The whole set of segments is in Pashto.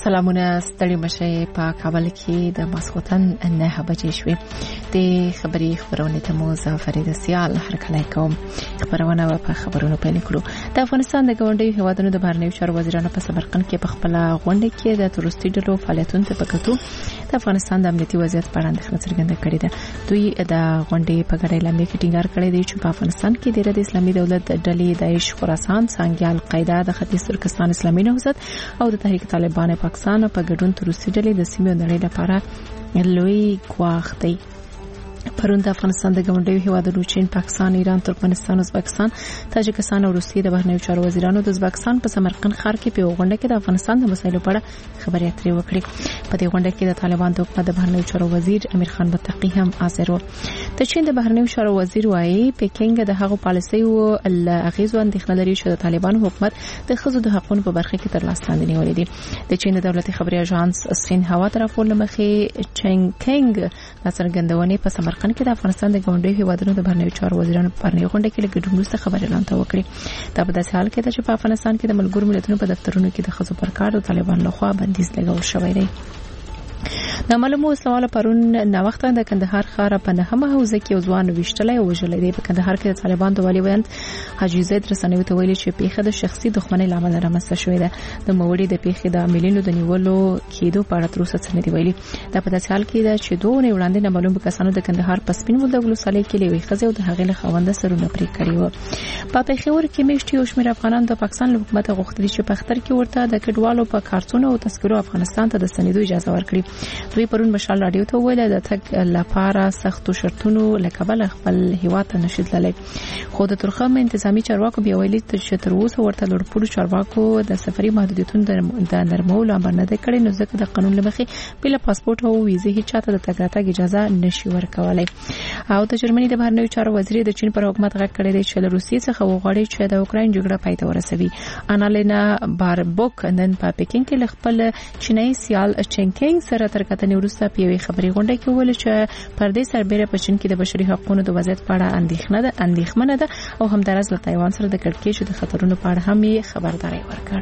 سلامونه ستړي مشه په کابل کې د ماسخوتن 9 بجې شوې د خبرونه ته مو فرید سیال هرکلی کوم. خبرونه په خبرونو پیل کړو. د افغانستان د ګاونډي هیوادونو د بهرنیو چارو وزیرانو په سمرقند کې په خپل غونډه کې د تورستي ډلو فعالیتونو ته پکتو د افغانستان د امنیتي وضعیت په اړه اندېښنه څرګنده کړې ده. دوی د غونډې په ګډه اعلامیه کې ټینګار کړی دی چې په افغانستان کې د اسلامي دولت ډلې داعش خراسان څنګه القاعده د ختیځ ترکستان اسلامي نهضت او د تحریک طالبان پاکستان په ګډون تروریستي ډلې د سیمې نړۍ لپاره لوی ګواښ دی. پرون د افغانستان د ګاونډیو هیوادونو چین، پاکستان، ایران، ترکمنستان، ازبکستان، تاجکستان او روسیې د بهرنیو چارو وزیرانو د ازبکستان په سمرقند ښار کې په غونډه کې د افغانستان د مسایلو په اړه خبرې اترې وکړې. په دې غونډه کې د طالبان د حکومت د بهرنیو چارو وزیر امیر خان متقی هم حاضر و. د چین د بهرنیو چارو وزیر وايي پکینګ د هغو پالیسۍ او اغیزو اندېښنه لري چې د طالبان حکومت د ښځو د حقوقو په برخه کې تر لاس لاندې نیولې دي. د چین د دولتي خبري اژانس سینهوا تر راپور لمخې چنګ د څرګندونې په سمرقند کې د افغانستان د ګاونډیو هیوادونو د بهرنیو چارو وزیرانو په اړه غونډه کې لګډون وروسته خبرې اعلان وکړي. دا په داسې حال کې ده چې په افغانستان کې د ملګرو ملتونو په دفترونو کې د ښځو پر کار د طالبان لخوا بندیز لګول شوی دی. د معلومو سوال پرون نو وخت د کندهار ښار په نهمه حوزه کې ځوان وشتلې او وژلې دی. په کندهار کې د طالبان د والی ویاند حاجی زید رسنوي ته ویلي چې پیښه د شخصي دښمنۍ لامل رامنځته شوې ده. د موړي د پیښې د عاملینو د نیولو کېدو په اړه تر اوسه څه نه دی ویلي. دا په داسې حال کې ده چې دوه نه وړاندې نه معلوم کسانو د کندهار په سپین ولدغلو صالح کې لوي خزه او د هغې له خوند سرونه پرې کړی و. په پیښور کې میشتي او شمیر افغانان د پاکستان له حکومت غوښتل چې په اختر کې ورته د کډوالو په کارتونو او تذکرو افغانستان ته د سندو اجازه ورکړي. دوی پرون مشال رادیو ته ویل د تک لپاره سختو شرطونو لکبل خپل هیواد ته نشیدلې. خو د ترخم انتظامی چارواکو بیا ویلي چې تر اوسه ورته لوړپوړو چارواکو د سفري محدودیتونو د نرمولو امر نه کړی، نو ځکه د قانون لمخې بل پاسپورت او ویزه هیڅ چاته د تګ راتګ اجازه نشي ورکولای. او د جرمني د بهرنیو چارو وزیر د چین پر حکومت غږ کړی دی چې له روسیې څخه وغواړي چې د اوکراین جګړه پای ته ورسوي. انالینا باربوک نن په پکین کې خپل چینایي سیال چنګ سره تر کتنې وروسته په یوې خبري غونډه کې ویل چې پردې سربېره په چین کې د بشري حقوقو د وضعیت په اړه اندېښمنه ده او همدارس له تایوان سره د کړکېچ د خطرونو په اړه هم خبرداري ورکړه.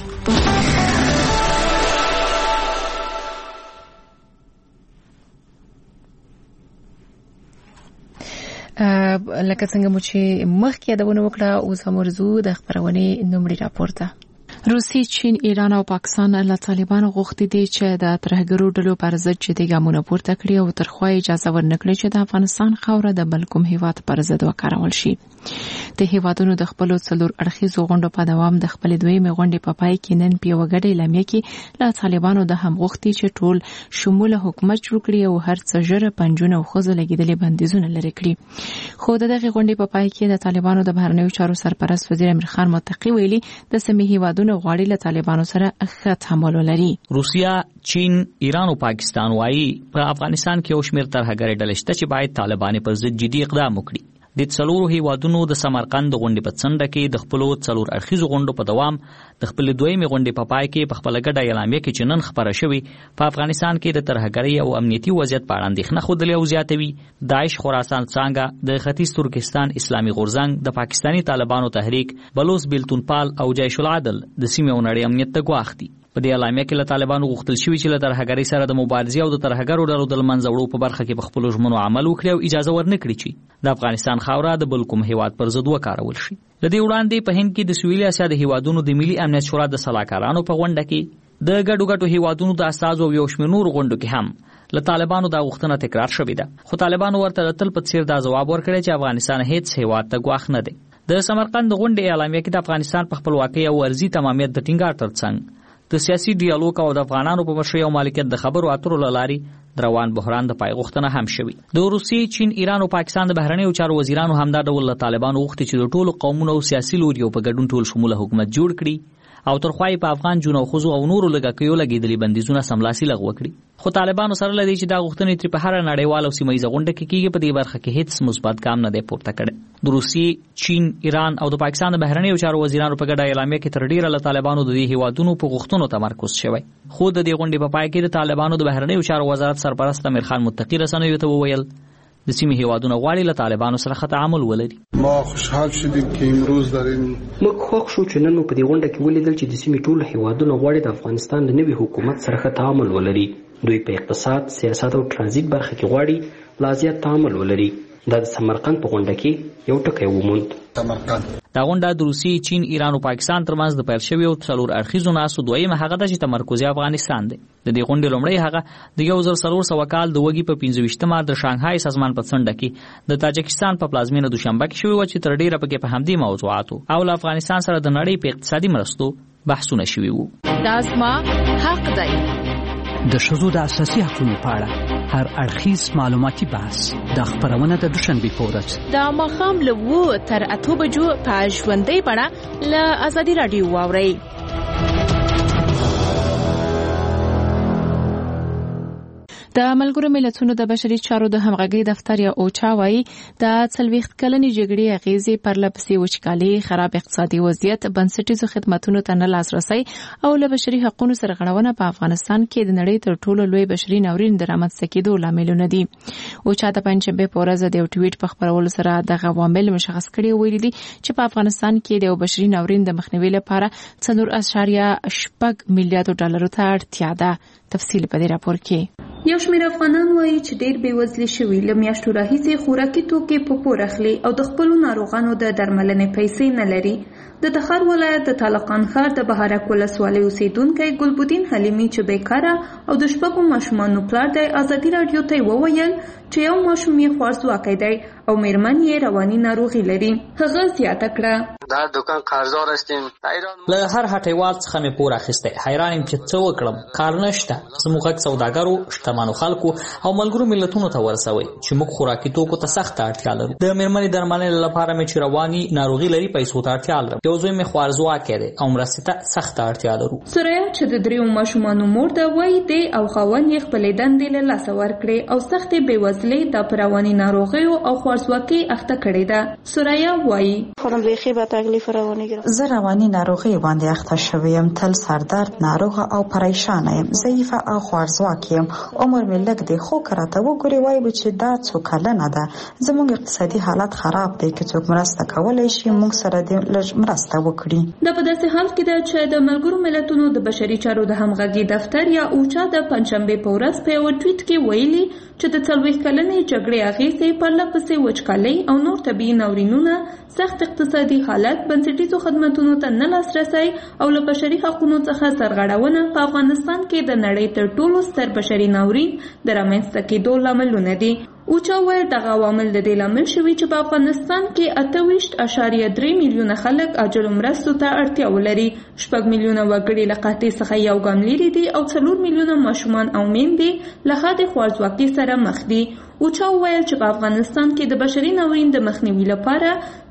لکه څنګه مو چې مخکې یادونه وکړه اوس هم ورزو د خبرونې نومړي راپورته. روسي، چین، ایران او پاکستان له طالبانو غوښتي دي چې د ترهګرو ډلو پر ضد جدي ګامونه پورته کړي او ترخوا اجازه ورنکړي چې د افغانستان خاوره د بل کوم هیواد پر ضد وکارول شي. د هیوادونو د خپل څلور اړخیزو غونډو په دوام د خپل دویمې غونډې په پای کې نن په وګړي اعلامیه کې له طالبانو د هم غوښتي چې ټول شموله حکومت جوړ کړي او هر څه ژر پنځونه او خزه لګیدلې بندیزونه لري کړي. خو دغه غونډې په پای کې د طالبانو د بهرنیو چارو سرپرست وزیر امیر خان متقی ویلي د سیمې هیوادونو غواړي له طالبانو سره ښه تعامل ولري. روسیا، چین، ایران او پاکستان وايي په افغانستان کې او شمیر ترهګرې ډلې شته چې باید طالبان پر ضد جدي اقدام وکړي. د څلورو هیوادونو د سمرقند غونډې په څنډه کې د خپل څلور اړخیزو غونډو په دوام د خپل دویمې غونډې په پای کې په خپل ګډه اعلامیه کې چې نن خبره شوې په افغانستان کې د ترهګرۍ او امنیتي وضعیت په اړه اندېښنه ښودلې او زیاتوي. داعش خراسان څنګه د ختیځ ترکستان اسلامي غورځنګ د پاکستانی طالبانو تحریک بلوچ بیلتونپال او جیش العدل د سیمې او نړۍ امنیت ته ګواښ دي. په دې اعلامیه کې له طالبانو غوښتل شوی چې له ترهګرۍ سره د مبارزې او د ترهګرو ډلو د منځه وړو په برخه کې په خپل ژمنو عمل وکړي او اجازه ورنکړي چې د افغانستان خاوره د بل کوم هیواد پر ضد وکارول شي. د دې وړاندې په هند کې د سویلي اسیا د هیوادونو د ملي امنیت شورا د سلاکارانو په غونډه کې د ګډو هیوادونو د استازو او یو شمېر نور غونډو کې هم له طالبانو د غوښتنه تکرار شوې ده. خو طالبانو ورته تل په څیر دا ځواب ورکړی چې افغانستان هیڅ هیواد ته ګواښ نه دی. د سمرقند غونډې اعلامیه کې د افغانستان په خپلواکۍ او ارضي تمامیت د ټینګار ترڅنګ د سیاسي ډیالوګ او د افغانانو په مشرۍ او مالکیت د خبرو اترو لاري روان بحران د پای غوښتنه هم شوی. د روسي، چین، ایران او پاکستان د بهرنیو چارو وزیرانو همدا ډول له طالبانو غوښتي چې د ټولو قومونو او سیاسي لوریو په ګډون ټول شموله حکومت جوړ کړي او ترخوای په افغان جون او خزو او نورو لګاکیو لګیدلې بندیزونه سملاسي لغوه کړي. خو طالبانو سره لدی چې دا غوښتنې تر په هر نړیوال او سیمه ییز غونډه کې کیږي په دې برخه کې هیڅ مثبت ګام نه دی پورته کړی. د روسي، چین، ایران او د پاکستان د بهرنیو چارو وزیرانو په ګډه اعلامیه کې تر ډیره له طالبانو د دې هیوادونو په غوښتنو تمرکز شوی. خو د دې غونډې په پای کې د طالبانو د بهرنیو چارو وزارت سرپرست امیر خان متقی رسنیو ته وویل د سیمې هیوادونه غواړي له طالبانو سره تعامل ولري. ما خوشحال شدیم که امروز در این موږ خوښ شو چې نن په دې غونډه کې ولیدل چې د سیمې ټول هیوادونه غواړي د افغانستان د نوي حکومت سره تعامل ولري. دوی په اقتصاد، سیاست او ترانزیت برخه کې غواړي لا زیات تعامل ولري. دا د سمرقند په غونډه کې یو ټکی وموند. دا غونډه د روسي، چین، ایران او پاکستان ترمنځ د پیل شویو 4 اړخیزو ناستو دویمه هغه ده چې تمرکز افغانستان دی. د دې غونډې لومړی هغه د 1400 کال د وګي په 25مه د شانګهای سازمان په څنډه کې د تاجکستان په پلازمینه دوشنبه کې شوی و چې تر ډیره پکې په همدې موضوعاتو او له افغانستان سره د نړۍ په اقتصادي مرستو بحثونه شوي وو. دا زما حق دی. د ښځو د اساسي حقوقو په اړه هر اړخیز معلوماتي بحث د خبرونه د دوشنبه په ورځ د ماښام له 2 تر 8 بجو په ژوندۍ بڼه له ازادي رادیو واورئ. د ملګرو ملتونو د بشري چارو د همغږي دفتر یا اوچا وايي د 40 کلنې جګړې اغیزې پر لپسې وچکالي، خراب اقتصادي وضعیت، بنسټیزو خدماتو ته نه لاسرسي او له بشري حقوقو سرغړونه په افغانستان کې د نړۍ تر ټولو لوی بشري ناورین د رامنځته کېدو لاملونه دي. اوچا د پنځمبه په ورځ د یو ټویټ په خبرولو سره د عوامل مشخص کړي ویلي دي چې په افغانستان کې د بشري ناورین د مخنیوي لپاره 4.8 میلیارډ ډالر ته اړتیا ده. تفصیل په دې راپور کې. یو شمېر افغانان وایي چې ډېر بېوزلي شوي له میاشتو راهیسې خوراکي توکي په پور اخلي او د خپلو ناروغانو د درملنې پیسې نه لري. د تخار ولایت د طالقان ښار د بهارک ولسوالۍ اوسیدونکی ګلبدین حلیمي چې بیکاره او د 6 ماشومانو پلار دی ازادي راډیو ته وویل چې یو ماشوم یې خوارځواکی دی او میرمن یې رواني ناروغي لري. هغه زیاته کړه دا دکان قرضدار هستیم. له هر هټیوال څخه مې پور اخیستی. حیران یم چې څه وکړم. کار نشته. زموږ غږ سوداګرو، شتمنو خلکو او ملګرو ملتونو ته ورسوي چې موږ خوراکي توکو ته سخت اړتیا لرو. د میرمنې درملنې لپاره مې چې رواني ناروغي لري پیسو ته اړتیا لرم. یو زوی مې خوارځواکی دی او مرستې ته سخت اړتیا لرو. سوریا چې د 3 ماشومانو مور ده وایي دی او خاوند یې خپلې دندې له لاسه ورکړې او سختې بېوزلۍ د په رواني ناروغیو او خوارځواکۍ اخته کړې ده. سوریا وایي زه رواني ناروغي باندې اخته شوی یم. تل سردرد، ناروغه او پریشانه یم. ضعیفه او خوارځواکه یم. عمر مې لږ دی خو کراته وګوري وایي چې دا څو کلنه ده. زموږ اقتصادي حالت خراب دی. که څوک مرسته کولای شي موږ سره دې لږ مرسته وکړي. دا په داسې حال کې ده چې د ملګرو ملتونو د بشري چارو د همغږي دفتر یا اوچا د پنځمبه په ورځ په یو ټویټ کې ویلي چې د 40 کلنې جګړې اغیزې پر لپسې وچکالۍ او نور طبیعي ناورینونه، سخت اقتصادي حالت، بنسټیزو خدماتو ته نه لاسرسي او له بشري حقوقو څخه سرغړونه په افغانستان کې د نړۍ تر ټولو ستر بشري ناورین د رامنځته کېدو لاملونه دي. اوچا وایي دغه عوامل د دې لامل شوي چې په افغانستان کې 28.3 میلیونه خلک اجرو مرستو ته اړتیا ولري. 6 میلیونه وګړي له قحطۍ څخه یو ګام لرې دي او 4 میلیونه ماشومان او میندې له حد خوارځواکۍ سره مخ دي. اوچا وویل چې په افغانستان کې د بشري ناورین د مخنیوي لپاره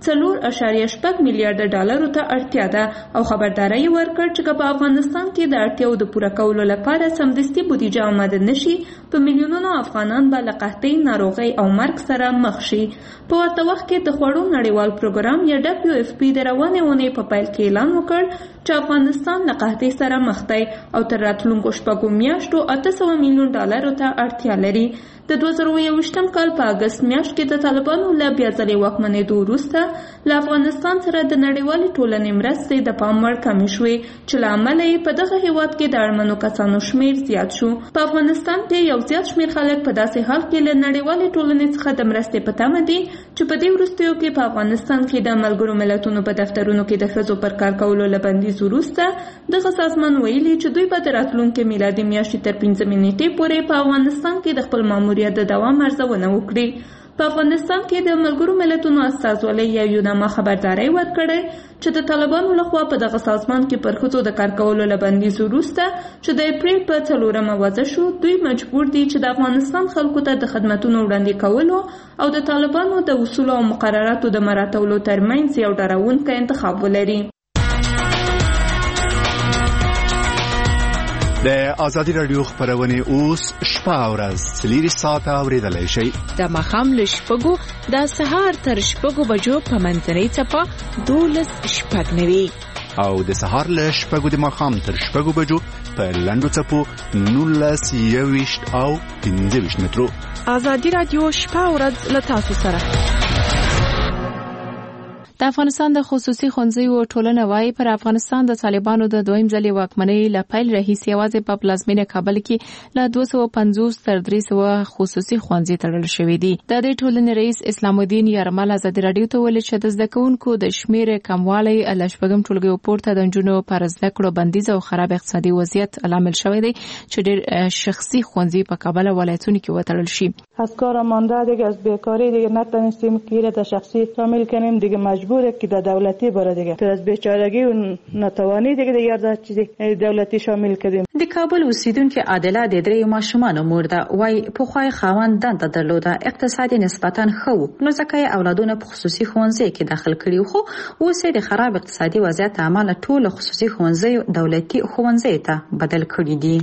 4.8 میلیارډ ډالرو ته اړتیا ده او خبرداری ورکړ چې په افغانستان کې د اړتیاو د پوره کولو لپاره سمدستي بودیجه آماده نشي په میلیونونو افغانان به له قحطۍ، ناروغۍ او مرګ سره مخ شي. په ورته وخت کې د خوړو نړیوال پروګرام یا WFP د روانې اونۍ په پیل کې اعلان وکړ چې افغانستان له قحطۍ سره مخ دی او تر راتلونکو 6 میاشتو 800 میلیون ډالرو ته اړتیا لري. د 2021 کال په اگست میاشت کې د طالبانو له بیا ځلې واکمنېدو وروسته له افغانستان سره د نړیوالې ټولنې مرستې د پام وړ کمې شوې چې له امله یې په دغه هیواد کې د اړمنو کسانو شمیر زیات شو. په افغانستان کې یو زیات شمیر خلک په داسې حال کې له نړیوالې ټولنې څخه د مرستې په تمه دي چې په دې وروستیو کې په افغانستان کې د ملګرو ملتونو په دفترونو کې د ښځو پر کار کولو له بندیز وروسته دغه سازمان ویلي چې دوی به د راتلونکې میلادي میاشتې تر 5 نیټې پورې په افغانستان کې د خپل ماموریت د دوام ارزونه وکړي. په افغانستان کې د ملګرو ملتونو استازولۍ یا یوناما خبرداری ورکړی چې د طالبانو لخوا په دغه سازمان کې پر ښځو د کار کولو له بندیز وروسته چې د اپریل په 4 وضع شو، دوی مجبور دي چې د افغانستان خلکو ته د خدماتو وړاندې کولو او د طالبانو د اصولو او مقرراتو د مراعاتولو ترمنځ یو ډاروونکی انتخاب ولري. د ازادي رادیو خبرونه اوس شپه او ورځ 4 ساعته اوریدلای شئ. د ماښام له 6 د سهار تر 6 بجو په منځنۍ څپه 12:09 او د سهار له 6 د ماښام تر 6 بجو په لنډو څپو 19 21 او 25 مترو. ازادي رادیو شپه او ورځ له تاسو سره. د افغانستان د خصوصي ښوونځیو ټولنه وايي پر افغانستان د طالبانو د دویم ځلې واکمنۍ له پیل راهیسې یوازې په پلازمینه کابل کې له 250 تر 300 خصوصي ښوونځي تړل شوي دي. د دې ټولنې رئیس اسلام الدین یارمل ازادي رادیو ته ویلي چې د زده کوونکو د شمیر کموالی له شپږم ټولګیو پورته د نجونو پر زده کړو بندیز او خراب اقتصادي وضعیت لامل شوی دی چې ډېر شخصي ښوونځي په کابل ولایتونو کې وتړل شي. از کار مانده دیگه از بیکاری دیگه نتونستیم که در شخصی شامل کنیم دیگه مجبوره که در دولتی بره دیگه تو از بیچارگی و ناتوانی دیگه یاد چیزی دولتی شامل کردیم. د کابل اوسیدونکو عادله د درې ماشومان مور ده وای په خوای خاوند دنده درلوده اقتصادي نسبتا خو نو ځکه اولادونه په خصوصي ښوونځي کې داخل کړي خو اوس د خراب اقتصادي وضعیت عمله ټول خصوصي ښوونځي دولتي ښوونځي ته بدل کړي دي.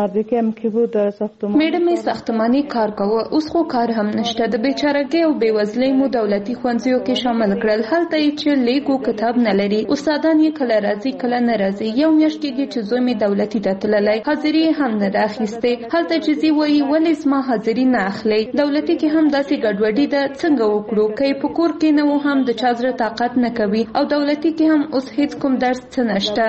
میډمې ساختماني کار کوه اوس خو کار هم نشته د بیچارهګۍ او بیوزلۍ مو دولتي ښوونځیو کې شامل کړل هلته چې لیکو کتاب نه لري استادان یې کله راځي کله نه راځي یو میاشت کېږي چې زوی مې دولتي ته تللی حاضري هم نه ده اخیستې هلته چې زی وایي ولې زما حاضري نه اخلي دولتي کې هم داسې ګډوډي ده څنګه وکړو که په کور کې نه و هم د چا زړه طاقت نه کوي او دولتي کې هم اوس هیڅ کوم درس څه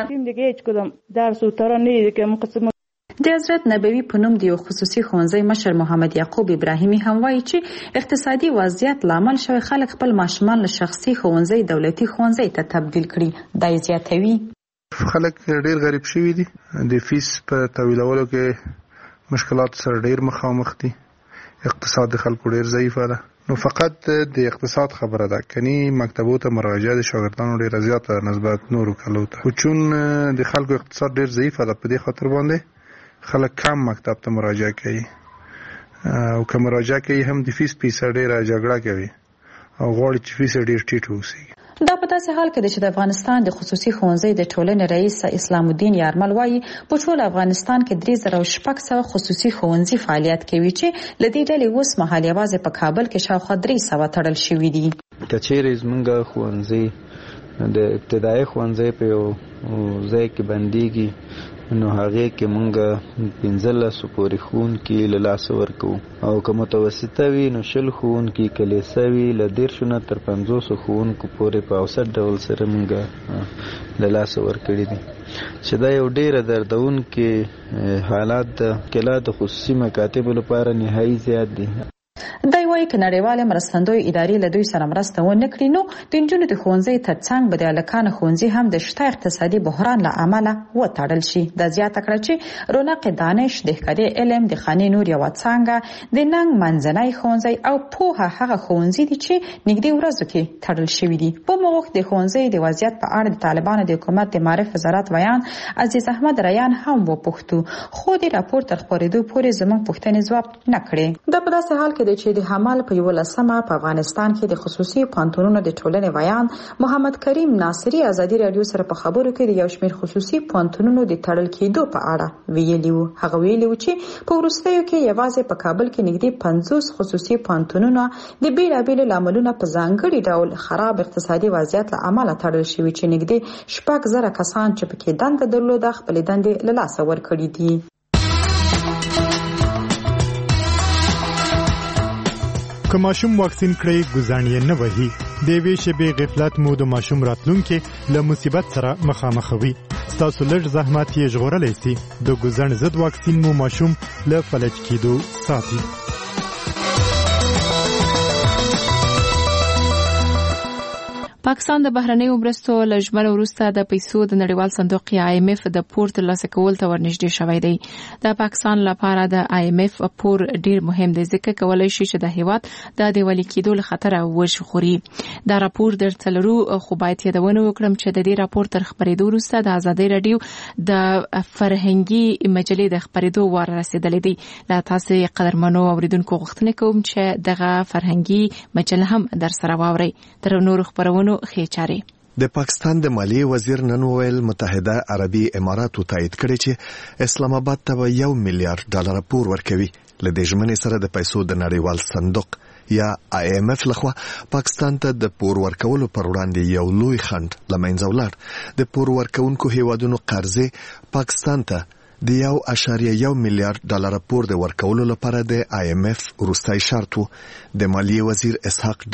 نشته. د حضرت نبوي په نوم د یو خصوصي ښوونځي مشر محمد یعقوب ابراهیمي هم وایي چې اقتصادي وضعیت لامل شوی خلک خپل ماشومان له شخصي ښوونځي دولتي ښوونځي ته تبدیل کړي. دا زیاتوي خلک ډیر غریب شوي دي د فیس په تحویلولو کې مشکلات سره ډیر مخامخ دي اقتصاد د خلکو ډیر ضعیفه ده نو فقط د اقتصاد خبره ده کني مکتبو ته مراجعه د شاګردانو ډیره زیاته نسبت نورو کلو ته خو چون د خلکو اقتصاد ډیر ضعیفه ده په دې خاطر باندې خلک کم مکتب ته مراجعه کوي او که مراجعه کوي هم د فیس پیسه ډیره جګړه کوي او غواړي چې فیس ډیر ټیټ ووسي. دا په داسې حال کې چې د افغانستان د خصوصي ښوونځي د ټولنې رئیس اسلام الدین یارمل وایي په ټول افغانستان کې 3600 خصوصي ښوونځي فعالیت کوي چې لدې ډلې اوس مهال یوازې په کابل کې شاوخوا 300 تړل شوي دي. کچېرې زمونږ ښوونځي د ابتدایي ښوونځي په یو ځای کې بندېږي نو هغه کې مونږ 15 پورې ښوونکي له لاسه ورکو او که متوسطه وي نو 10 ښوونکي کلیسا وي له 10 نه تر 500 ښوونکو پورې په اوسط ډول سره مونږ له لاسه ورکړي دي چې دا یو ډیره دردونکي حالات د کله د خصوصي مکاتبو لپاره نهایي زیات دي. دا وایي چې نړیوالې مرستندوی ادارې له دوی سره مرسته ونه کړي نو د نجونو د ښوونځي ترڅنګ به د هلکانو ښوونځي هم د شته اقتصادي بحران له امله وتړل شي. دا زیاته کړه چې رونق دانش د ښکاري علم د خانې نور یوه څانګه د ننګ منځنی ښوونځی او پوهه هغه ښوونځي دي چې نږدې ورځو کې تړل شوي دي. په موږ د ښوونځي د وضعیت په اړه د طالبانو د حکومت د معرف وزارت ویان عزیز احمد ریان هم وپوښتو خو د راپور تر خپرېدو پورې زموږ پوښتنې ځواب نه کړې. دا په داسې حال کې دی چې د حمل په 11مه په افغانستان کې د خصوصي پوهنتونونو د ټولنې ویان محمد کریم ناصری ازادي رادیو سره په خبرو کې د یو شمېر خصوصي پوهنتونونو د تړل کېدو په اړه ویلي وو. هغه ویلي وو چې په وروستیو کې یوازې په کابل کې نږدې 50 خصوصي پوهنتونونه د بیلابیلو لاملونو په ځانګړي ډول خراب اقتصادي وضعیت له امله تړل شوي چې نږدې 6,000 کسان چې پکې دنده درلوده خپلې دندې له لاسه ورکړي دي. که ماشوم واکسین کړي ګزاڼ یې نه وهي د یوې شېبې غفلت مو د ماشوم راتلونکي له مصیبت سره مخامخوي. ستاسو لږ زحمت یې ژغورلی سي. د ګزاڼ ضد واکسین مو ماشوم له فلج کېدو ساتي. پاکستان د بهرنیو مرستو له ژمنو وروسته د پیسو د نړیوال صندوق IMF د پور ترلاسه کول ته ورنږدې شوی دی. د پاکستان لپاره د IMF پور ډیر مهم دی ځکه کولی شي چې د هیواد د دیوالي کېدو له خطره وژغوري. دا راپور درته لرو خو باید یادونه وکړم چې د دې راپور تر خپرېدو وروسته د ازادي رادیو د فرهنګي مجلې د خپرېدو وار رسیدلی دی. له تاسو قدرمنو اوریدونکو غوښتنه کوم چې دغه فرهنګي مجله هم در سره واورئ. تر نورو خبرونو خېچاري. د پاکستان د مالیې وزیر نن وویل متحده عربي اماراتو تایید کړی چې اسلام آباد ته $1 میلیارډ پور ورکوي. له دې ژمنې سره د پیسو د نړیوال صندوق یا IMF لخوا پاکستان ته د پور ورکولو پر وړاندې یو لوی خنډ له منځه ولاړ. د پور ورکونکو هیوادونو قرضې پاکستان ته د 1.1 میلیارډ ډالر پور د ورکولو لپاره د IMF وروستۍ شرط د مالیې وزیر اسحاق